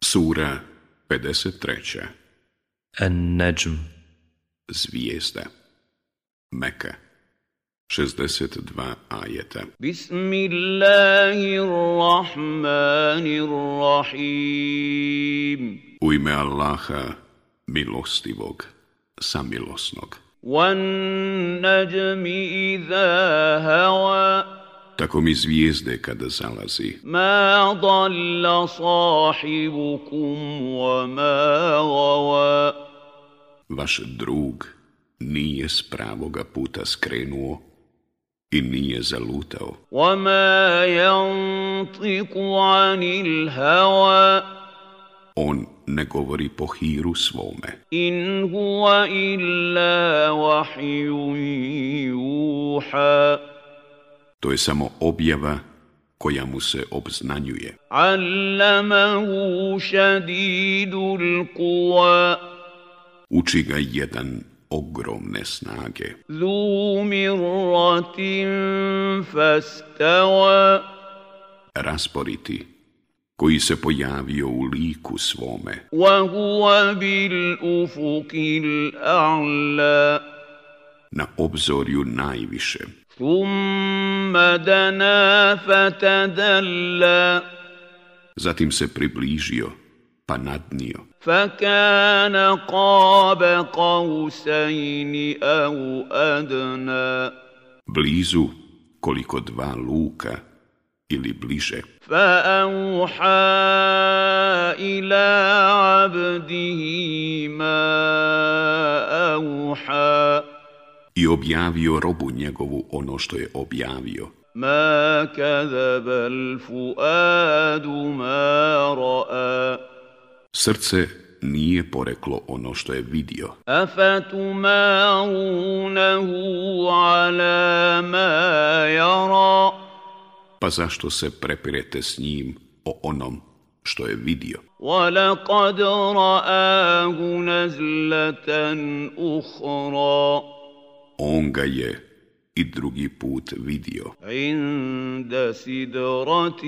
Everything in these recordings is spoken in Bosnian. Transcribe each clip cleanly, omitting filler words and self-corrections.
Sura 53. An-Najm. Zvijezda. Meka. 62 ajeta. Bismillahirrahmanirrahim. U ime Allaha, milostivog, samilosnog. Wan-najmi idha hawa. Tako mi zvijezde kada zalazi. Ma dalla sahibukum wa ma gawa. Vaš drug nije s pravoga puta skrenuo i nije zalutao. Wa ma yantiqu anil hawa. On ne govori po hiru svome. In huwa illa wahyun yuha. To je samo objava koja mu se obznanjuje. Allamahu shadidul quwa. Uči ga jedan ogromne snage. Dhu mirratin fastawa. Rasporiti, koji se pojavio u liku svome. Wa huwa bil ufuqil a'la. Na obzorju najviše. Thumma dana fatadalla. Zatim se približio, pa nadnio. Fakana qaba qausayni aw adna. Blizu koliko dva luka ili bliže. فأوحى إلى عبده ما أوحى. I objavio robu njegovu ono što je objavio. ما كذب الفؤاد ما رأى. Srce nije poreklo ono što je vidio. أفتمارونه على ما يرى. Pa zašto se prepirete s njim o onom što je vidio? وَلَقَدْ رَآهُ نَزْلَةً أُخْرَى. On ga je i drugi put vidio. عِنْدَ سِدْرَةِ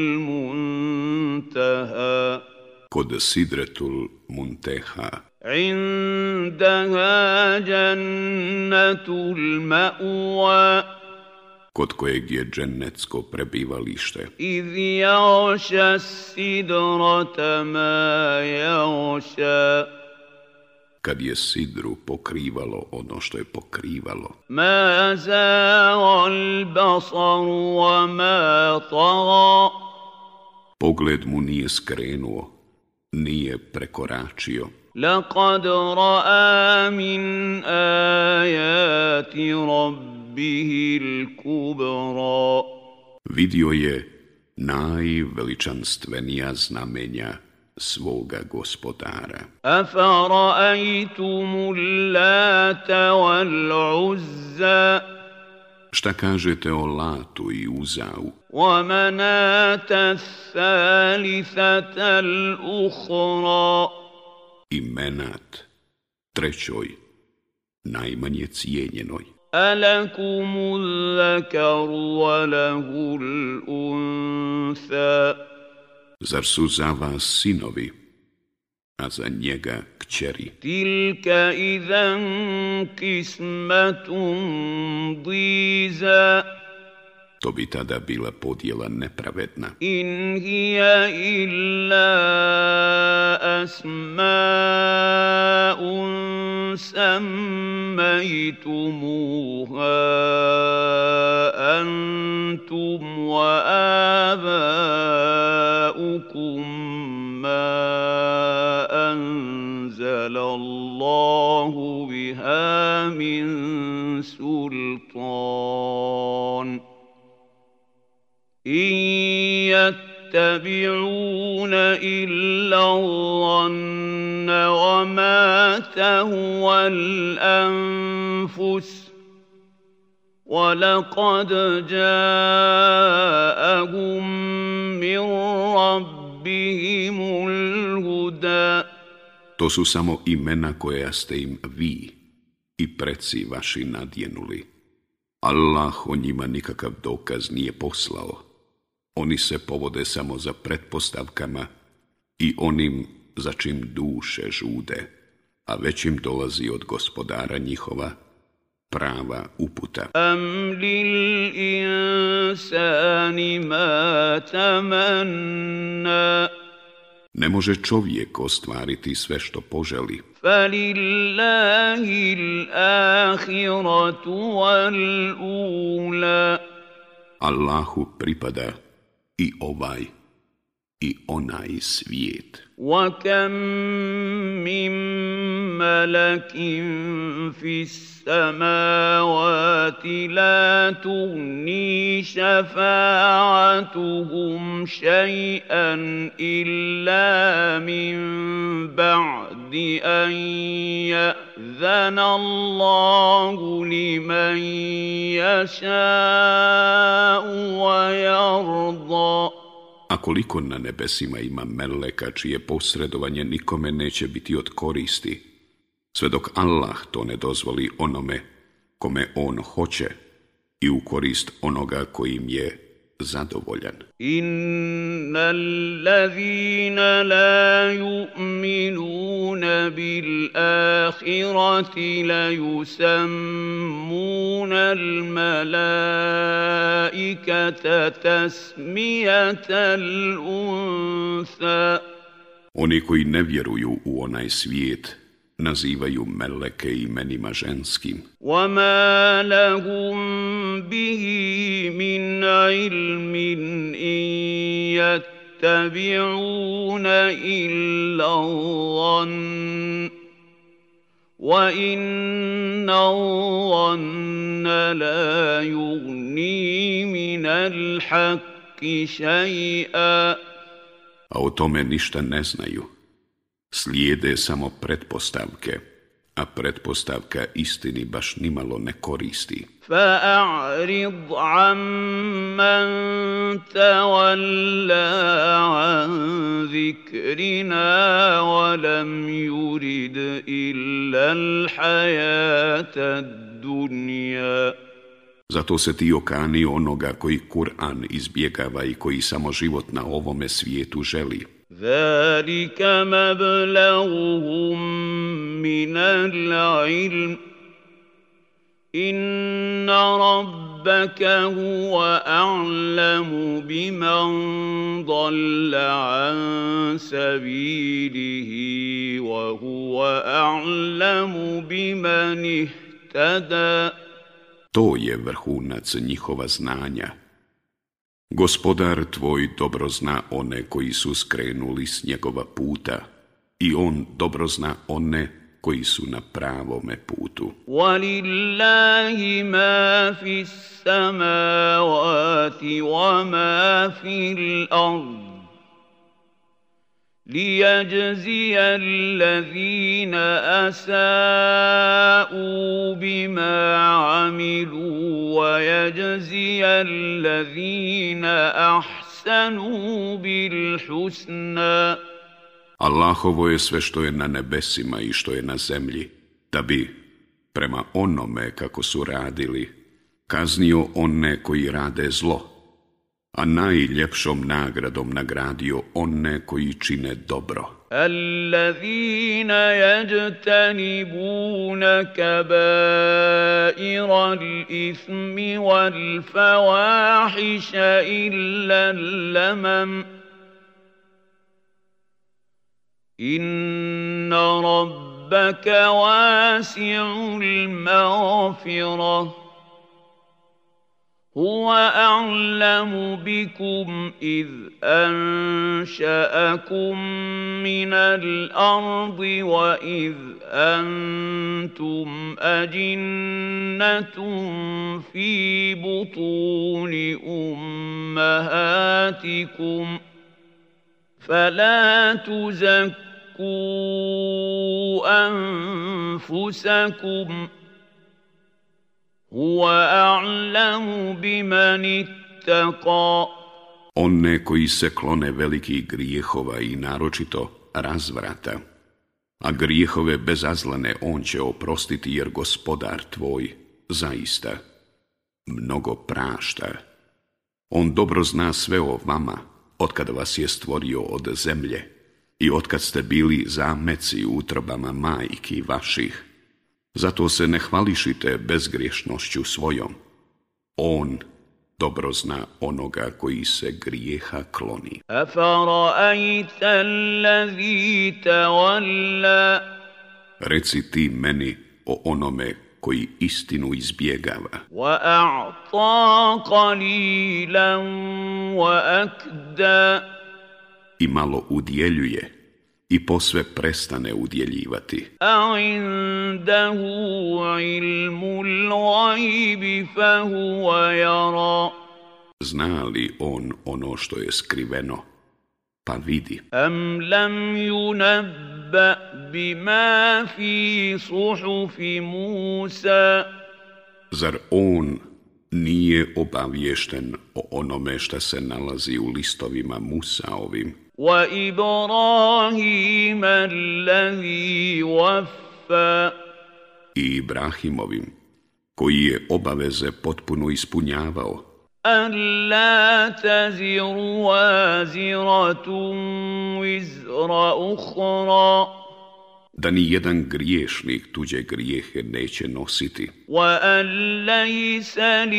الْمُنْتَهَى. Kod Sidretul Munteha. عِنْدَهَا جَنَّةُ الْمَأْوَى. Kod kojeg je džennetsko prebivalište. إِذْ يَغْشَى السِّدْرَةَ مَا يَغْشَى. Kad je sidru pokrivalo ono što je pokrivalo. مَا زَاغَ الْبَصَرُ وَمَا طَغَى. Pogled mu nije skrenuo, nije prekoračio. لَقَدْ رَأَى مِنْ آيَاتِ رَبِّهِ الْكُبْرَى. Vidio je najveličanstvenija znamenja svoga gospodara. أَفَرَأَيْتُمُ اللَّاتَ وَالْعُزَّى. Šta kažete o Latu i Uzau? وَمَنَاةَ الثَّالِثَةَ الْأُخْرَى. I Menat, trećoj, najmanje cijenjenoj. أَلَكُمُ الذَّكَرُ وَلَهُ الْأُنثَى. Zar su za vas sinovi, a za njega kćeri? تِلْكَ إِذًا قِسْمَةٌ ضِيزَى. To bi tada bila podjela nepravedna. إِنْ هِيَ إِلَّا أَسْمَاءٌ سَمَّيْتُمُوهَا أَنْتُمْ وَآبَاؤُكُمْ مَا أَنزَلَ اللَّهُ بِهَا مِنْ سُلْطَانٍ إِنْ يَتَّبِعُونَ إِلَّا الظَّنَّ وَمَا تَهْوَى الْأَنفُسُ وَلَقَدْ جَاءَهُمْ مِنْ رَبِّهِمُ الْهُدَى. To su samo imena koja ste im vi i preci vaši nadjenuli. Allah o njima nikakav dokaz nije poslao. Oni se povode samo za pretpostavkama i onim za čim duše žude, a već im dolazi od gospodara njihova prava uputa. Am lil insani ma tamanna. Ne može čovjek ostvariti sve što poželi. Falillahi l-ahiratu wal-ula. Allahu pripada i ovaj i onaj svijet. وَكَمْ مِنْ مَلَكٍ فِي السَّمَاوَاتِ لَا تُغْنِي شَفَاعَتُهُمْ شَيْئًا إِلَّا مِنْ بَعْدِ أَنْ يَأْذَنَ اللَّهُ لِمَنْ يَشَاءُ وَيَرْضَى. A koliko na nebesima ima meleka čije posredovanje nikome neće biti od koristi, sve dok Allah to ne dozvoli onome kome on hoće i u korist onoga kojim je zadovoljan. Innal ladhina la yu'minuna bil ahirati la yusammuna al malaikata tasmiyatal untha. Oni koji ne vjeruju u onaj svijet nazivaju meleke imenima ženskim. وَمَا لَهُم بِهِ مِنْ عِلْمٍ إِنْ يَتَّبِعُونَ إِلَّا الظَّنَّ وَإِنَّ الظَّنَّ لَا يُغْنِي مِنَ الْحَقِّ شَيْئًا. A o tome ništa ne znaju. Slijede samo pretpostavke, a pretpostavka istini baš nimalo ne koristi. فَأَعْرِضْ عَمَّنْ تَوَلَّى عَنْ ذِكْرِنَا وَلَمْ يُرِدْ إِلَّا الْحَيَاةَ الدُّنْيَا. Zato se ti okani onoga koji Kur'an izbjegava i koji samo život na ovome svijetu želi. ذَلِكَ مَبْلَغُهُم مِّنَ الْعِلْمِ إِنَّ رَبَّكَ هُوَ أَعْلَمُ بِمَنْ ضَلَّ عَنْ سَبِيلِهِ وَهُوَ أَعْلَمُ بِمَنِ اهْتَدَى. To je vrhunac njihova znanja. Gospodar tvoj dobro zna one koji su skrenuli s njegova puta i on dobro zna one koji su na pravome putu. وَلِلَّهِ مَا فِي السَّمَاوَاتِ وَمَا فِي الْأَرْضِ لِيَجْزِيَ الَّذِينَ أَسَاءُوا بِمَا عَمِلُوا وَيَجْزِيَ الَّذِينَ أَحْسَنُوا بِالْحُسْنَى. Allahovo je sve što je na nebesima i što je na zemlji, da bi, prema onome kako su radili, kaznio one koji rade zlo, a najljepšom nagradom nagradio one koji čine dobro. الذين يجتنبون كبائر الإثم والفواحش إلا اللمم إن ربك واسع المغفرة هو أعلم بكم إذ أنشأكم من الأرض وإذ أنتم أجنة في بطون أمهاتكم فلا تزكوا أنفسكم هو أعلم بمن اتقى. One koji se klone velikih grijehova i naročito razvrata, a grijehove bezazlane on će oprostiti jer gospodar tvoj zaista mnogo prašta. On dobro zna sve o vama, otkada vas je stvorio od zemlje I otkad ste bili zameci u utrobama majki vaših, zato se ne hvališite bezgriješnošću svojom. On dobro zna onoga koji se grijeha kloni. أفرأيت الذي تولى Reci ti meni o onome koji istinu izbjegava وأعطى قليلا وأكدى i malo udjeljuje i posve prestane udjeljivati. أعنده علم الغيب فهو يرى Zna li on ono što je skriveno, pa vidi? أم لم ينبأ بما في صحف موسى Zar on nije obaviješten o onome što se nalazi u listovima Musaovim وإبراهيم الذي وفى i Ibrahimovim, koji je obaveze potpuno ispunjavao, ألا تزر وازرة وزر أخرى da ni jedan griješnik tuđe grijehe neće nositi وأن ليس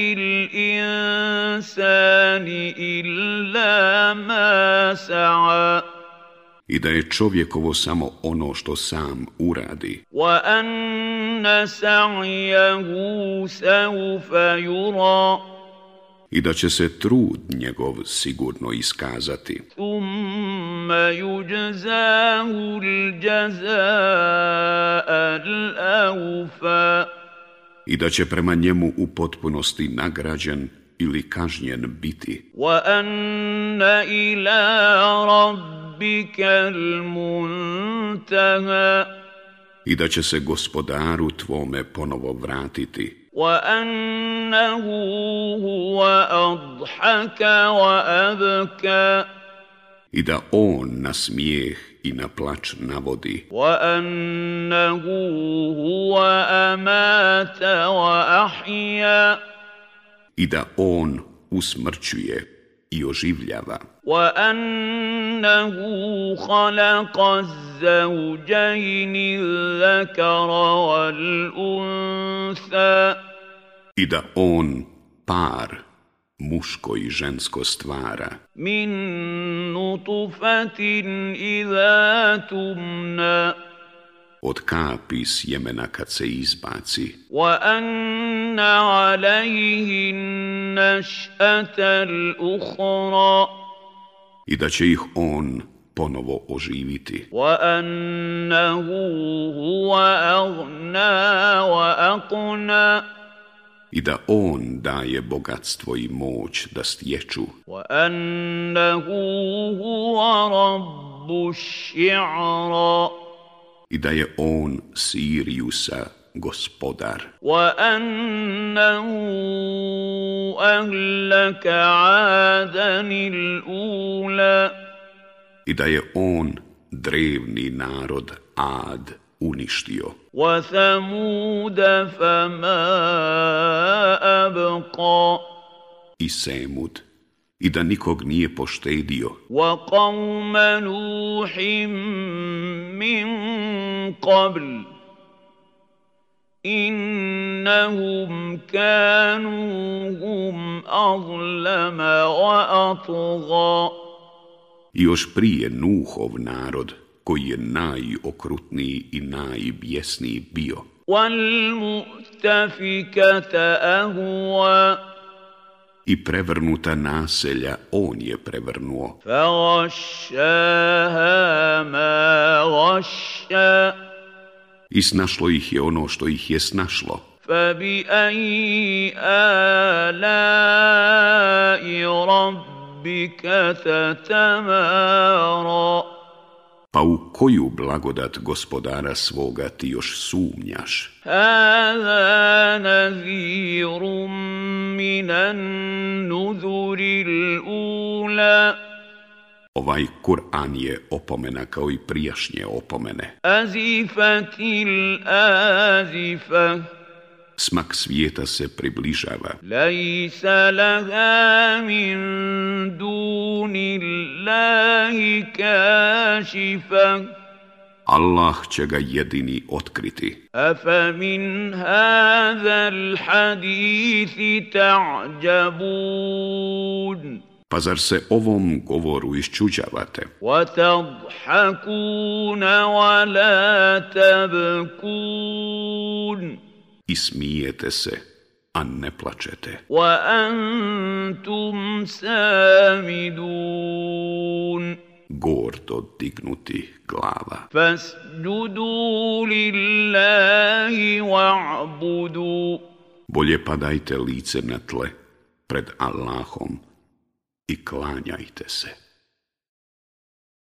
للإنسان إلا ما سعى i da je čovjekovo samo ono što sam uradi وأن سعيه سوف يرى i da će se trud njegov sigurno iskazati ثم يجزاه الجزاء الأوفى i da će prema njemu u potpunosti nagrađen ili kažnjen biti وأن إلى ربك المنتهى i da će se gospodaru tvome ponovo vratiti وأنه هو أضحك وأبكى i da on na smijeh i na plač navodi وأنه هو أمات وأحيا i da on usmrćuje i oživljava وأنه خلق الزوجين الذكر والأنثى i da on par muško i žensko stvara من نطفة إذا تمنى od kapi sjemena kad se izbaci وأن عليه النشأة الأخرى i da će ih on ponovo oživiti وأنه هو أغنى وأقنى i da on daje bogatstvo i moć da stječu وأنه هو رب الشعرى i da je on Sirijusa gospodar وأنه أهلك عادا الأولى i da je on drevni narod Ad uništio وثمود فما أبقى i Semud i da nikog nije poštedio وقوم نوح من قبل إنهم كانوا هم أظلم وأطغى i još prije Nuhov narod koji je najokrutniji i najbjesniji bio والمؤتفكة أهوى i prevrnuta naselja on je prevrnuo فغشاها ما غشى i snašlo ih je ono što ih je snašlo فبأي آلاء ربك تتمارى pa u koju blagodat gospodara svoga ti još sumnjaš هذا نذير من النذر الأولى ovaj Kur'an je opomena kao i prijašnje opomene أزفت الآزفة Smak svijeta se približava. ليس لها من دون الله كاشفة Allah će ga jedini otkriti. أفمن هذا الحديث تعجبون Pa zar se ovom govoru iščuđavate? وتضحكون ولا تبكون I smijete se, a ne plačete. وأنتم سامدون Gordo dignuti glava. فاسجدوا لله واعبدوا Bolje padajte lice na tle pred Allahom i klanjajte se.